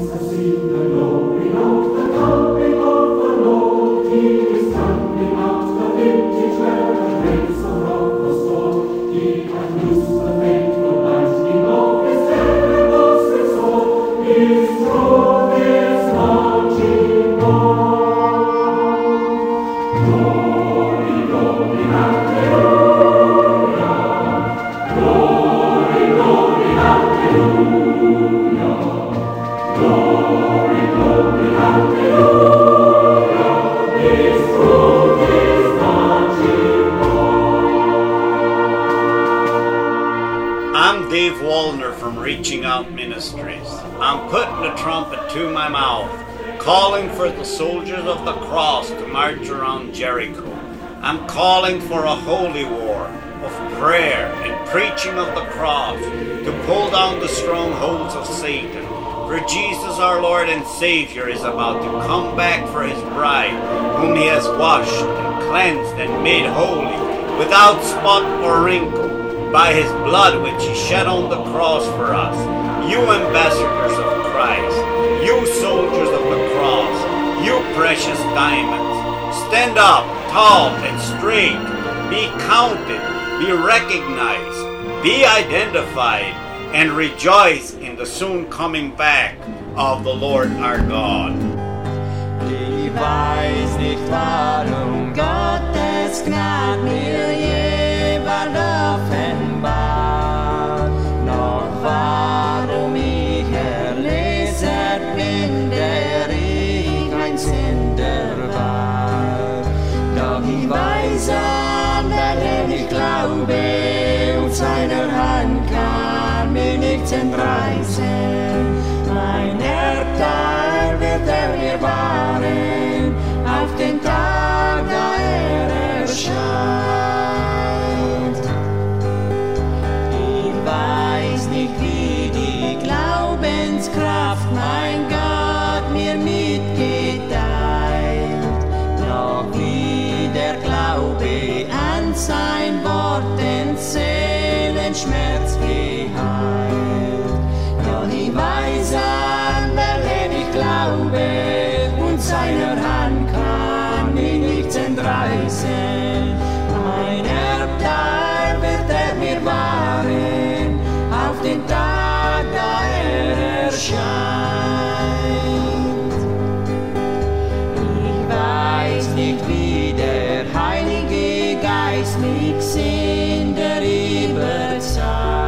Reaching Out Ministries. I'm putting the trumpet to my mouth, calling for the soldiers of the cross to march around Jericho. I'm calling for a holy war of prayer and preaching of the cross to pull down the strongholds of Satan. For Jesus our Lord and Savior is about to come back for his bride, whom he has washed and cleansed and made holy, without spot or wrinkle, by his blood which he shed on the cross for us. You ambassadors of Christ, you soldiers of the cross, you precious diamonds, stand up tall and straight, be counted, be recognized, be identified, and rejoice in the soon coming back of the Lord our God. Ich weiß nicht, warum Gottes Gnade mir jeweilig offenbart, noch warum ich erlöset bin, der ich ein Sünder war. Doch ich weiß an wen ich glaube, und seiner Hand kann mich nichts entreißen. Mein Erbteil wird mir wahren, auf den Tag, da erscheint. Ich weiß nicht, wie die Glaubenskraft mein Gott mir mitgeteilt, noch wie der Glaube an sein Wort den Seelenschmerz geheilt. Doch ich weiß an wen ich glaube, und seiner Hand kann mich nichts entreißen. Mein Erbteil wird mir wahren, auf den Tag, da erscheint. Ich weiß nicht, wie der Heilige Geist mich Sünder überzeugt,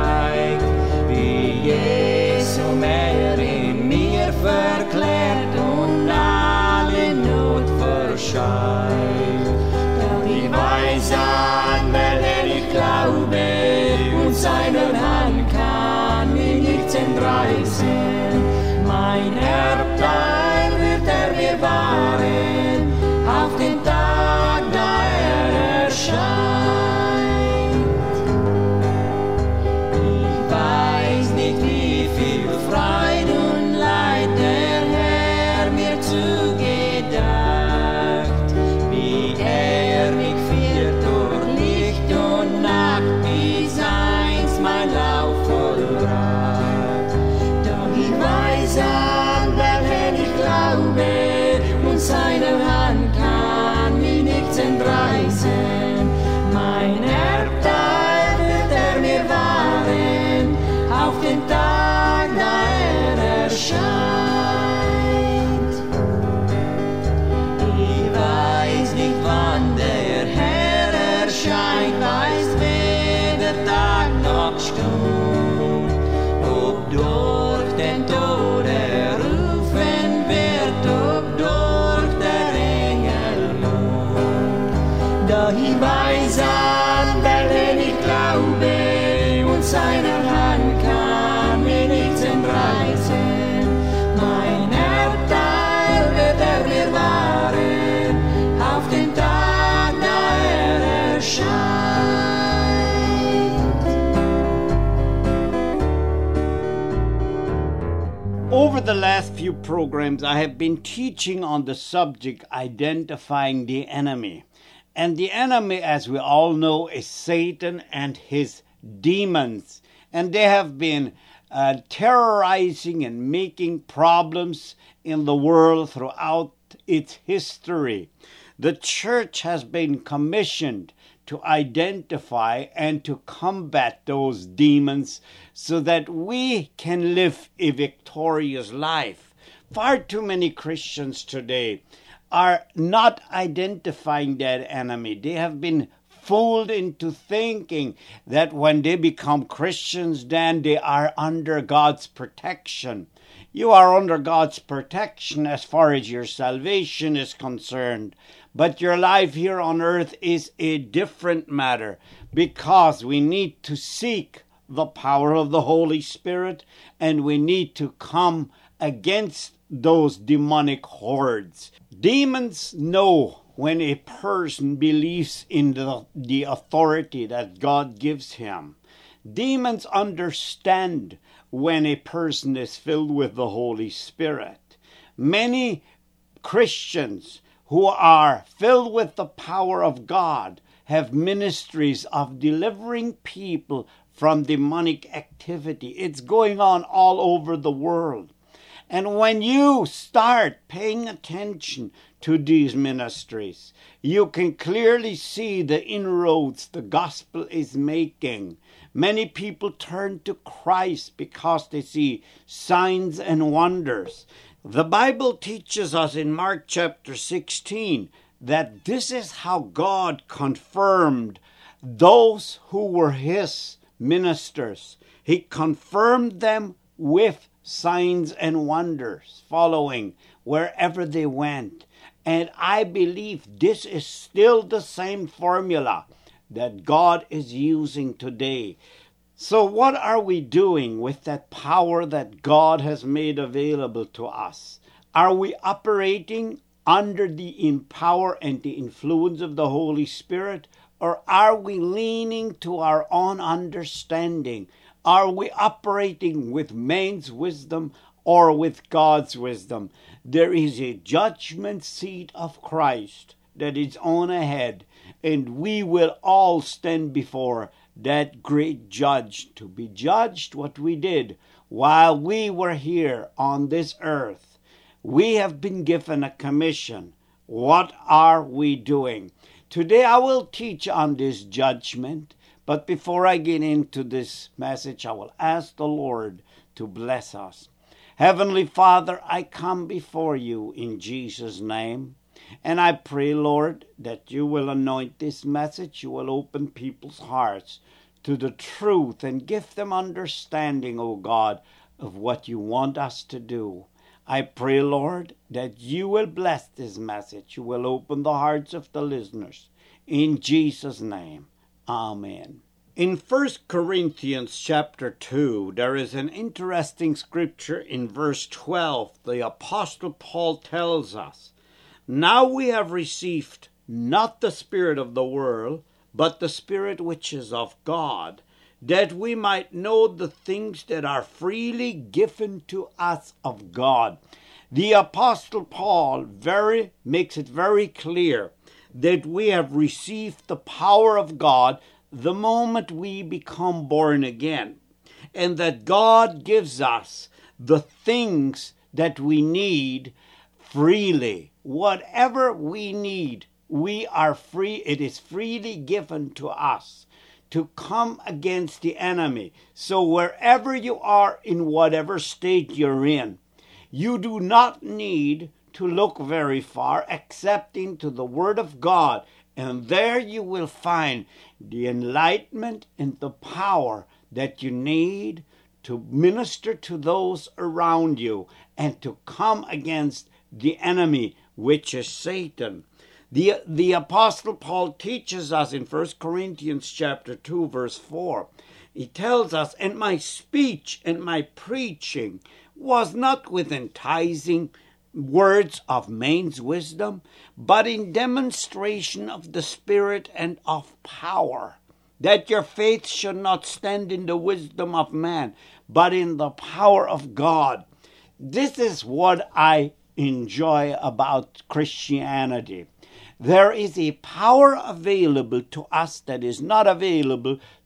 wie Jesu mehr in mir verklärt und alle Not verscheut. Doch ich weiß an wen ich glaube, und seiner Hand kann mich nichts entreißen. Mein Erbteil wird mir wahren, auf den Tag, da erscheint. Ich weiß nicht, wie viel Freude und Leid der Herr mir zugedacht, wie mich führt durch Licht und Nacht, bis einst mein Lauf vollbracht. Doch ich weiß an wen ich glaube, und seine Hand kann mich nichts entreißen. Mein Erbteil wird mir wahren, auf den Tag, da erscheint. Ich weiß nicht, wann der Herr erscheint, weiß weder Tag noch Stund, ob durch den Tod rufen wird, ob durch der Engel Mund. Doch ich weiß an wen ich glaube, und seiner Hand kann mich nichts entreißen. Mein Erbteil wird mir wahren, auf den Tag, da erscheint. Over the last few programs, I have been teaching on the subject identifying the enemy. And the enemy, as we all know, is Satan and his demons. And they have been terrorizing and making problems in the world throughout its history. The church has been commissioned to identify and to combat those demons so that we can live a victorious life. Far too many Christians today are not identifying that enemy. They have been fooled into thinking that when they become Christians, then they are under God's protection. You are under God's protection as far as your salvation is concerned. But your life here on earth is a different matter, because we need to seek the power of the Holy Spirit, and we need to come against those demonic hordes. Demons know when a person believes in the authority that God gives him. Demons understand when a person is filled with the Holy Spirit. Many Christians who are filled with the power of God have ministries of delivering people from demonic activity. It's going on all over the world. And when you start paying attention to these ministries, you can clearly see the inroads the gospel is making. Many people turn to Christ because they see signs and wonders. The Bible teaches us in Mark chapter 16 that this is how God confirmed those who were his ministers. He confirmed them with signs and wonders following wherever they went. And I believe this is still the same formula that God is using today. So what are we doing with that power that God has made available to us? Are we operating under the power and the influence of the Holy Spirit? Or are we leaning to our own understanding? Are we operating with man's wisdom or with God's wisdom? There is a judgment seat of Christ that is on ahead, and we will all stand before that great judge to be judged what we did while we were here on this earth. We have been given a commission. What are we doing? Today I will teach on this judgment. But before I get into this message, I will ask the Lord to bless us. Heavenly Father, I come before you in Jesus' name. And I pray, Lord, that you will anoint this message. You will open people's hearts to the truth and give them understanding, O God, of what you want us to do. I pray, Lord, that you will bless this message. You will open the hearts of the listeners. In Jesus' name. Amen. In 1 Corinthians chapter 2, there is an interesting scripture in verse 12. The Apostle Paul tells us, "Now we have received not the spirit of the world, but the Spirit which is of God, that we might know the things that are freely given to us of God." The Apostle Paul makes it very clear that we have received the power of God the moment we become born again, and that God gives us the things that we need freely. Whatever we need, we are free. It is freely given to us to come against the enemy. So wherever you are, in whatever state you're in, you do not need to look very far except into the Word of God, and there you will find the enlightenment and the power that you need to minister to those around you and to come against the enemy, which is Satan. The Apostle Paul teaches us in 1 Corinthians chapter 2, verse 4. He tells us, "And my speech and my preaching was not with enticing words of man's wisdom, but in demonstration of the Spirit and of power, that your faith should not stand in the wisdom of man, but in the power of God." This is what I enjoy about Christianity. There is a power available to us that is not available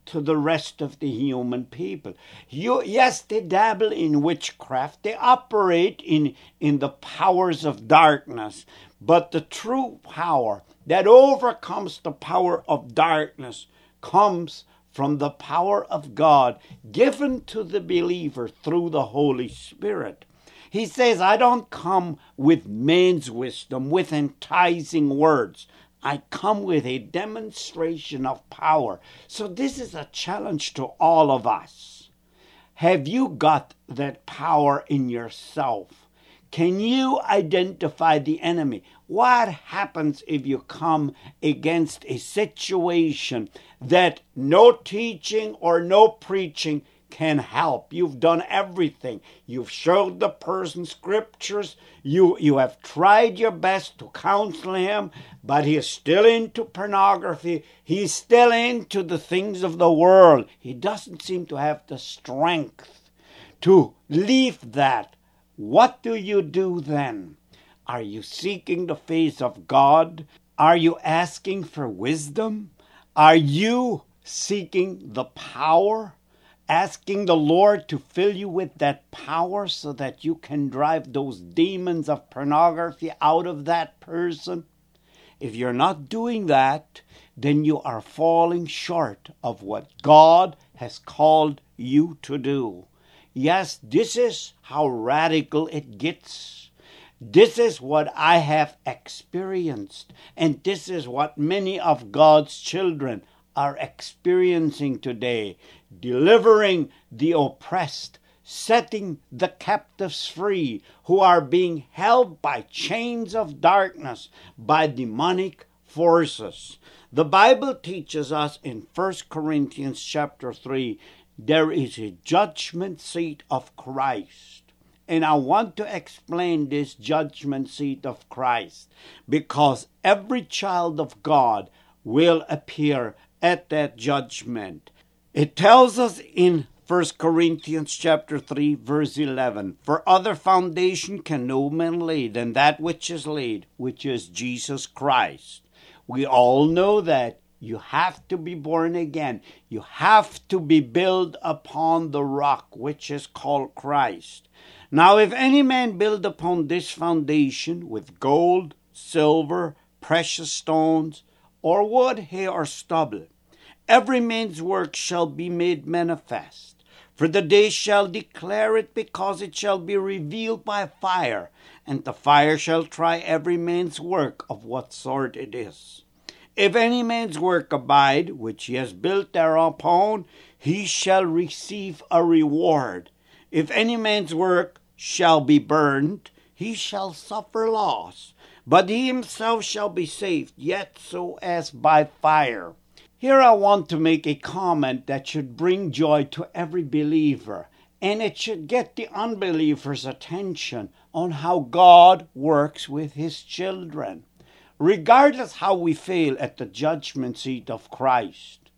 to the rest of the human people. Yes, they dabble in witchcraft. They operate in the powers of darkness. But the true power that overcomes the power of darkness comes from the power of God given to the believer through the Holy Spirit. He says, I don't come with man's wisdom, with enticing words. I come with a demonstration of power. So this is a challenge to all of us. Have you got that power in yourself? Can you identify the enemy? What happens if you come against a situation that no teaching or no preaching can help? You've done everything. You've showed the person scriptures. You have tried your best to counsel him, but he is still into pornography. He's still into the things of the world. He doesn't seem to have the strength to leave that. What do you do then? Are you seeking the face of God? Are you asking for wisdom? Are you seeking the power? Asking the Lord to fill you with that power so that you can drive those demons of pornography out of that person? If you're not doing that, then you are falling short of what God has called you to do. Yes, this is how radical it gets. This is what I have experienced, and this is what many of God's children are experiencing today. Delivering the oppressed, setting the captives free, who are being held by chains of darkness, by demonic forces. The Bible teaches us in 1 Corinthians chapter 3, there is a judgment seat of Christ. And I want to explain this judgment seat of Christ, because every child of God will appear at that judgment. It tells us in 1 Corinthians chapter 3, verse 11, for other foundation can no man lay than that which is laid, which is Jesus Christ. We all know that you have to be born again. You have to be built upon the rock, which is called Christ. Now, if any man build upon this foundation with gold, silver, precious stones, or wood, hay, or stubble, every man's work shall be made manifest. For the day shall declare it, because it shall be revealed by fire, and the fire shall try every man's work of what sort it is. If any man's work abide, which he has built thereupon, he shall receive a reward. If any man's work shall be burned, he shall suffer loss, but he himself shall be saved, yet so as by fire. Here I want to make a comment that should bring joy to every believer, and it should get the unbeliever's attention on how God works with his children. Regardless how we fail at the judgment seat of Christ,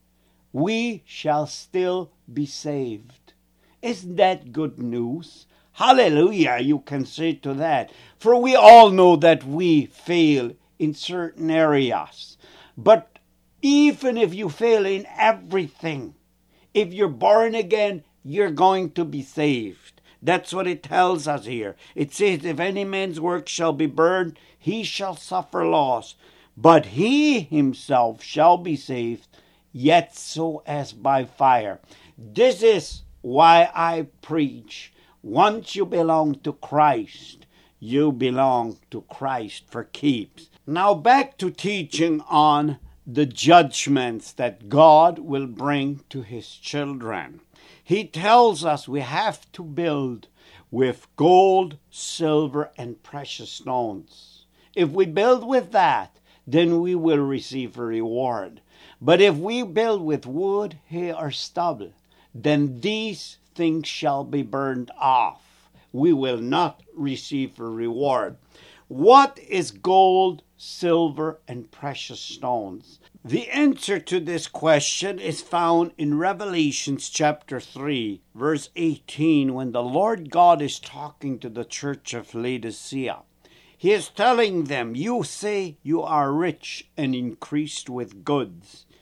we shall still be saved. Isn't that good news? Hallelujah, you can say to that. For we all know that we fail in certain areas. But even if you fail in everything, if you're born again, you're going to be saved. That's what it tells us here. It says, if any man's work shall be burned, he shall suffer loss, but he himself shall be saved, yet so as by fire. This is why I preach. Once you belong to Christ, you belong to Christ for keeps. Now back to teaching on the judgments that God will bring to his children. He tells us we have to build with gold, silver, and precious stones. If we build with that, then we will receive a reward. But if we build with wood, hay, or stubble, then these things shall be burned off. We will not receive a reward. What is gold, silver, and precious stones? The answer to this question is found in Revelation chapter 3, verse 18, when the Lord God is talking to the church of Laodicea. He is telling them, you say you are rich and increased with goods,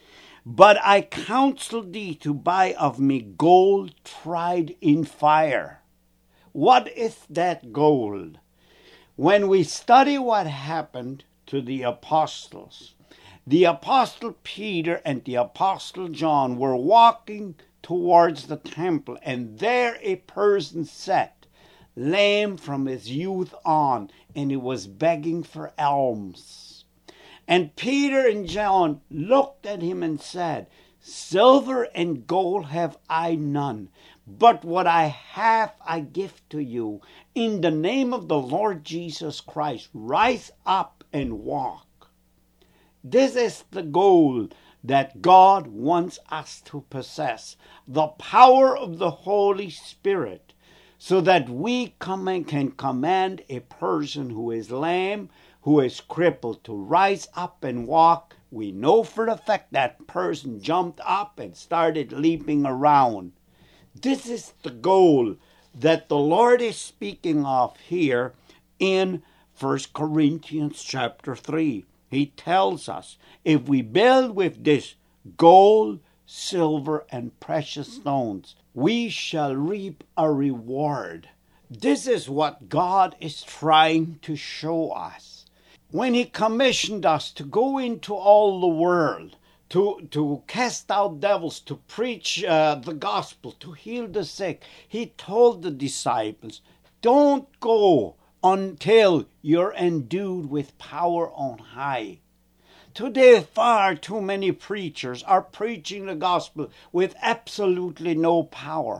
But I counsel thee to buy of me gold tried in fire. What is that gold? When we study what happened to the apostles, the apostle Peter and the apostle John were walking towards the temple, and there a person sat, lame from his youth on, and he was begging for alms. And Peter and John looked at him and said, Silver and gold have I none, but what I have I give to you. In the name of the Lord Jesus Christ, rise up and walk. This is the goal that God wants us to possess, the power of the Holy Spirit, so that we can command a person who is lame, who is crippled, to rise up and walk. We know for a fact that person jumped up and started leaping around. This is the goal that the Lord is speaking of here in 1 Corinthians chapter 3. He tells us, if we build with this gold, silver, and precious stones, we shall reap a reward. This is what God is trying to show us. When He commissioned us to go into all the world, to cast out devils, to preach the gospel, to heal the sick, He told the disciples, don't go until you're endued with power on high. Today, far too many preachers are preaching the gospel with absolutely no power.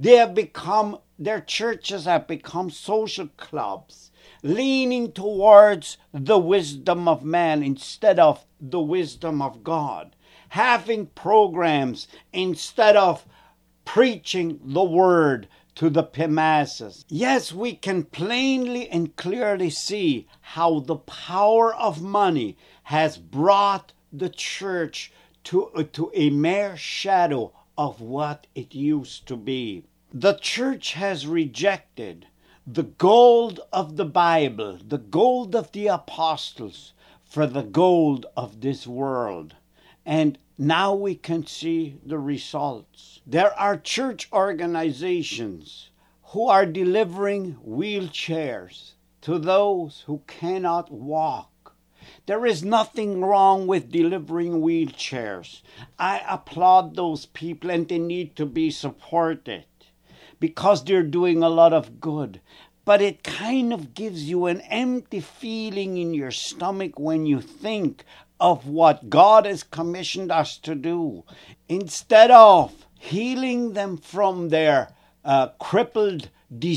Their churches have become social clubs, leaning towards the wisdom of man instead of the wisdom of God, having programs instead of preaching the word to the masses. Yes, we can plainly and clearly see how the power of money has brought the church to a mere shadow of what it used to be. The church has rejected the gold of the Bible, the gold of the apostles, for the gold of this world. And now we can see the results. There are church organizations who are delivering wheelchairs to those who cannot walk. There is nothing wrong with delivering wheelchairs. I applaud those people, and they need to be supported because they're doing a lot of good. But it kind of gives you an empty feeling in your stomach when you think of what God has commissioned us to do. Instead of healing them from their crippling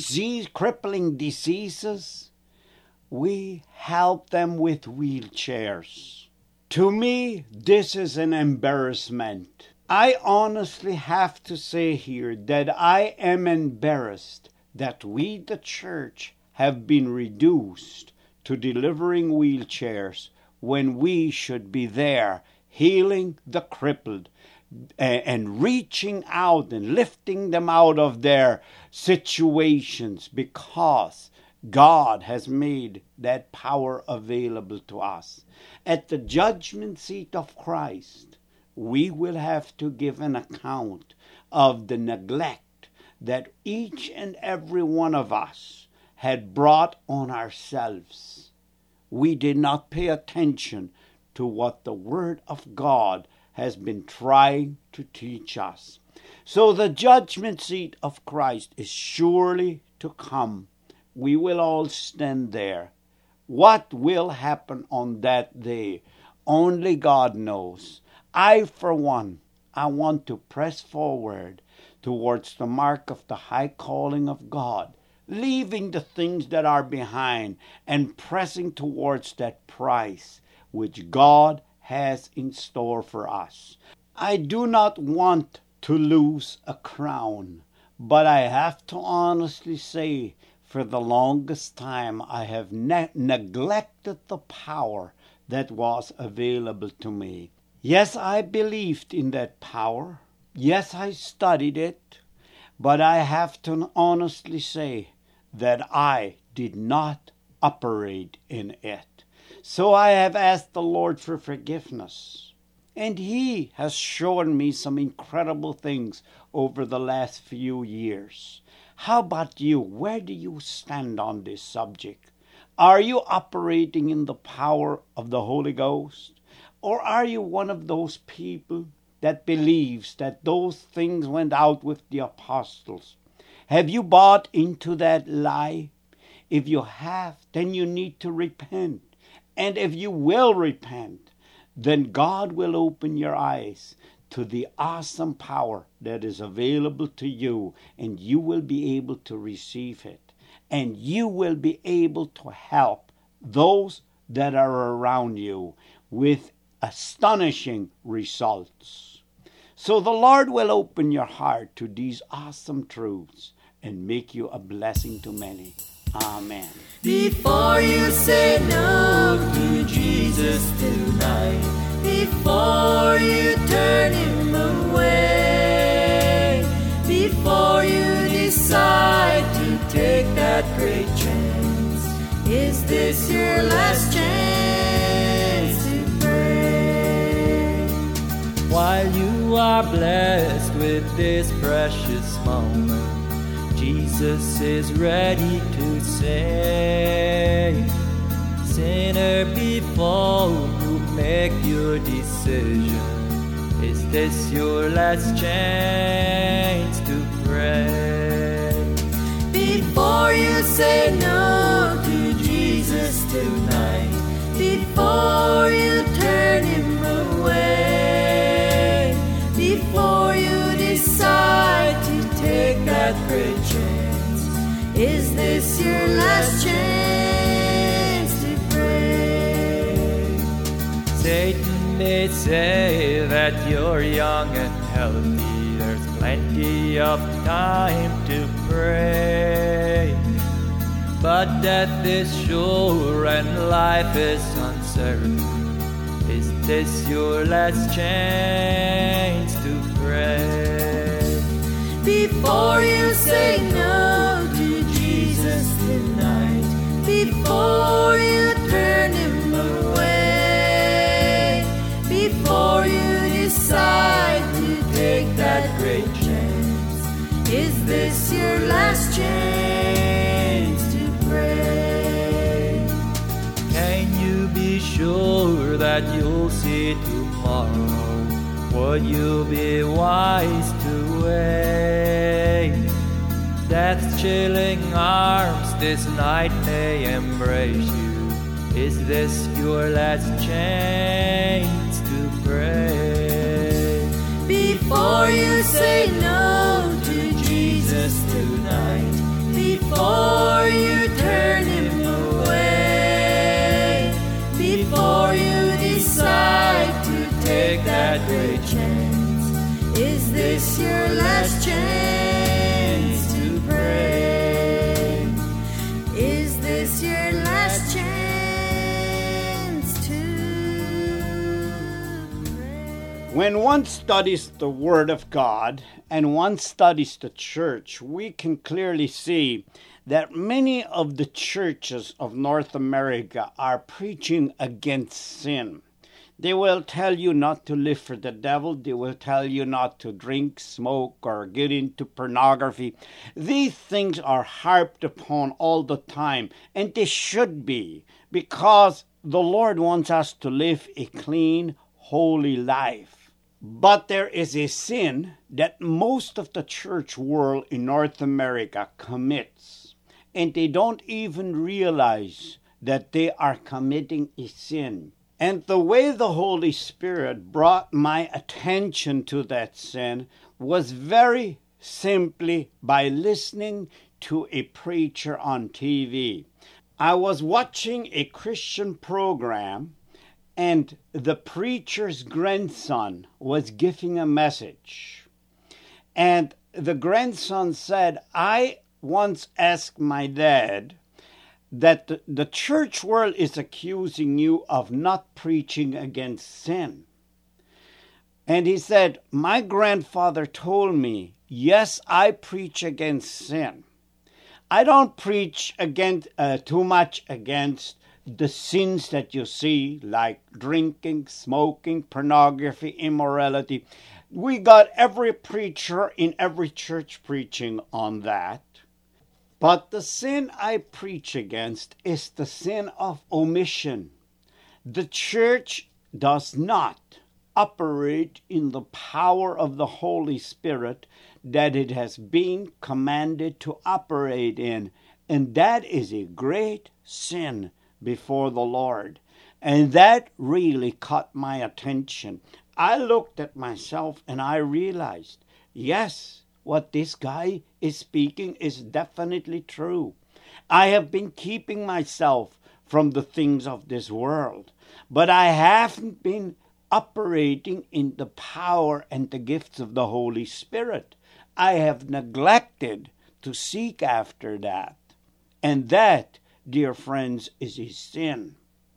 diseases, we help them with wheelchairs. To me, this is an embarrassment. I honestly have to say here that I am embarrassed that we, the church, have been reduced to delivering wheelchairs when we should be there healing the crippled and reaching out and lifting them out of their situations, because God has made that power available to us. At the judgment seat of Christ, we will have to give an account of the neglect that each and every one of us had brought on ourselves. We did not pay attention to what the Word of God has been trying to teach us. So the judgment seat of Christ is surely to come. We will all stand there. What will happen on that day? Only God knows. I, for one, I want to press forward towards the mark of the high calling of God, leaving the things that are behind and pressing towards that prize which God has in store for us. I do not want to lose a crown, but I have to honestly say, for the longest time I have neglected the power that was available to me. Yes, I believed in that power. Yes, I studied it. But I have to honestly say that I did not operate in it. So I have asked the Lord for forgiveness. And He has shown me some incredible things over the last few years. How about you? Where do you stand on this subject? Are you operating in the power of the Holy Ghost? Or are you one of those people that believes that those things went out with the apostles? Have you bought into that lie? If you have, then you need to repent. And if you will repent, then God will open your eyes to the awesome power that is available to you, and you will be able to receive it. And you will be able to help those that are around you with astonishing results. So the Lord will open your heart to these awesome truths and make you a blessing to many. Amen. Before you say no to Jesus tonight, before you turn Him away, before you decide to take that great chance, is this your last chance to pray? While you are blessed with this precious moment, Jesus is ready to say, sinner, before you make your decision, is this your last chance to pray? Before you say no to Jesus tonight, before you turn Him away, before you decide to take that great chance, is this your last chance to pray? Satan may say that you're young and healthy, there's plenty of time to pray. But death is sure and life is uncertain. Is this your last chance to pray? Before you say no to Jesus tonight, before you turn Him away, before you decide to take that great chance, is this your last chance to pray? Can you be sure that you'll see tomorrow? Would you be wise to wait? Death's chilling arms this night may embrace you. Is this your last chance to pray? Before you say no to Jesus tonight, before you turn Him away, before you decide to take that great chance, is this your last chance to pray? Is this your last chance to pray? When one studies the Word of God and one studies the church, we can clearly see that many of the churches of North America are preaching against sin. They will tell you not to live for the devil. They will tell you not to drink, smoke, or get into pornography. These things are harped upon all the time, and they should be, because the Lord wants us to live a clean, holy life. But there is a sin that most of the church world in North America commits, and they don't even realize that they are committing a sin. And the way the Holy Spirit brought my attention to that sin was very simply by listening to a preacher on TV. I was watching a Christian program, and the preacher's grandson was giving a message. And the grandson said, I once asked my dad that the church world is accusing you of not preaching against sin. And he said, my grandfather told me, yes, I preach against sin. I don't preach against too much against the sins that you see, like drinking, smoking, pornography, immorality. We got every preacher in every church preaching on that. But the sin I preach against is the sin of omission. The church does not operate in the power of the Holy Spirit that it has been commanded to operate in. And that is a great sin before the Lord. And that really caught my attention. I looked at myself and I realized, yes, what this guy is speaking is definitely true. I have been keeping myself from the things of this world, but I haven't been operating in the power and the gifts of the Holy Spirit. I have neglected to seek after that. And that, dear friends, is a sin.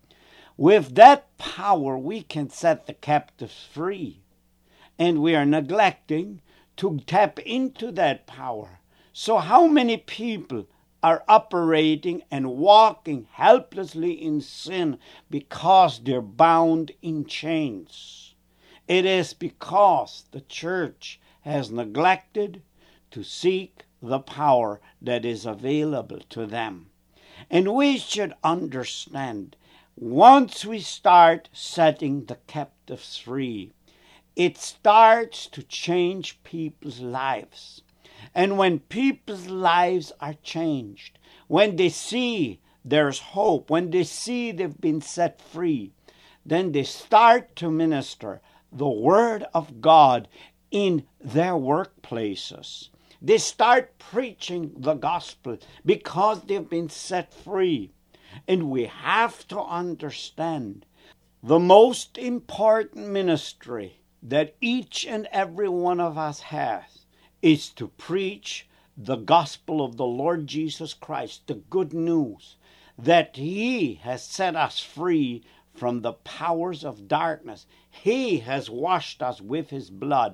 With that power, we can set the captives free. And we are neglecting to tap into that power. So how many people are operating and walking helplessly in sin because they're bound in chains? It is because the church has neglected to seek the power that is available to them. And we should understand, once we start setting the captives free, it starts to change people's lives. And when people's lives are changed, when they see there's hope, when they see they've been set free, then they start to minister the Word of God in their workplaces. They start preaching the gospel because they've been set free. And we have to understand the most important ministry that each and every one of us has is to preach the gospel of the Lord Jesus Christ, the good news that He has set us free from the powers of darkness. He has washed us with His blood.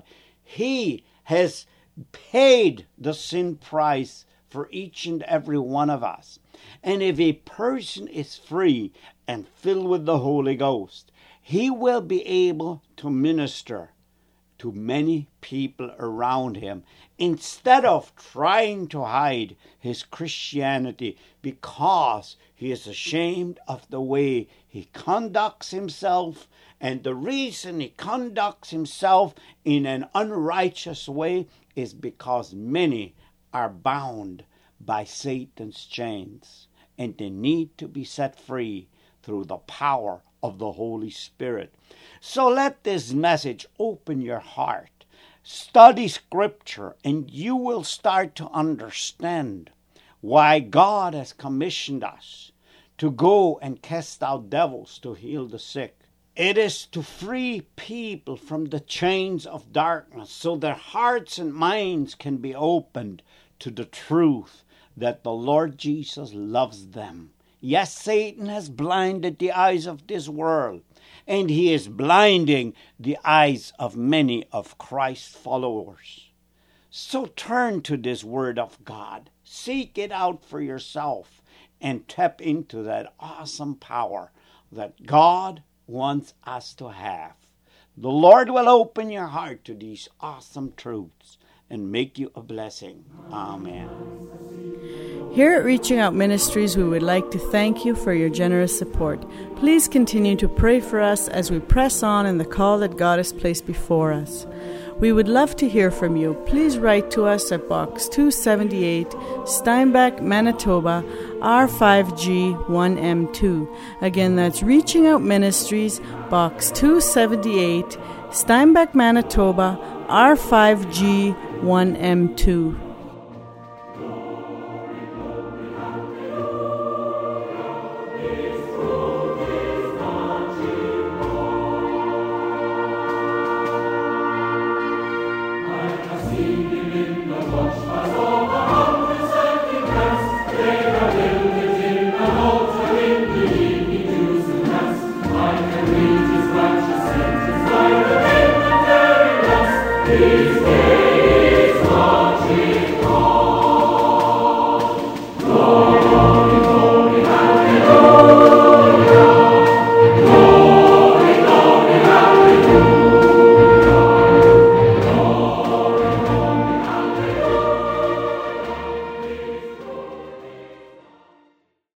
He has paid the sin price for each and every one of us. And if a person is free and filled with the Holy Ghost, he will be able to minister to many people around him instead of trying to hide his Christianity because he is ashamed of the way he conducts himself. And the reason he conducts himself in an unrighteous way is because many are bound by Satan's chains, and they need to be set free through the power of the Holy Spirit. So let this message open your heart. Study Scripture, and you will start to understand why God has commissioned us to go and cast out devils, to heal the sick. It is to free people from the chains of darkness so their hearts and minds can be opened to the truth that the Lord Jesus loves them. Yes, Satan has blinded the eyes of this world, and he is blinding the eyes of many of Christ's followers. So turn to this Word of God. Seek it out for yourself and tap into that awesome power that God wants us to have. The Lord will open your heart to these awesome truths and make you a blessing. Amen. Here at Reaching Out Ministries, we would like to thank you for your generous support. Please continue to pray for us as we press on in the call that God has placed before us. We would love to hear from you. Please write to us at Box 278, Steinbach, Manitoba, R5G1M2. Again, that's Reaching Out Ministries, Box 278, Steinbach, Manitoba, R5G1M2.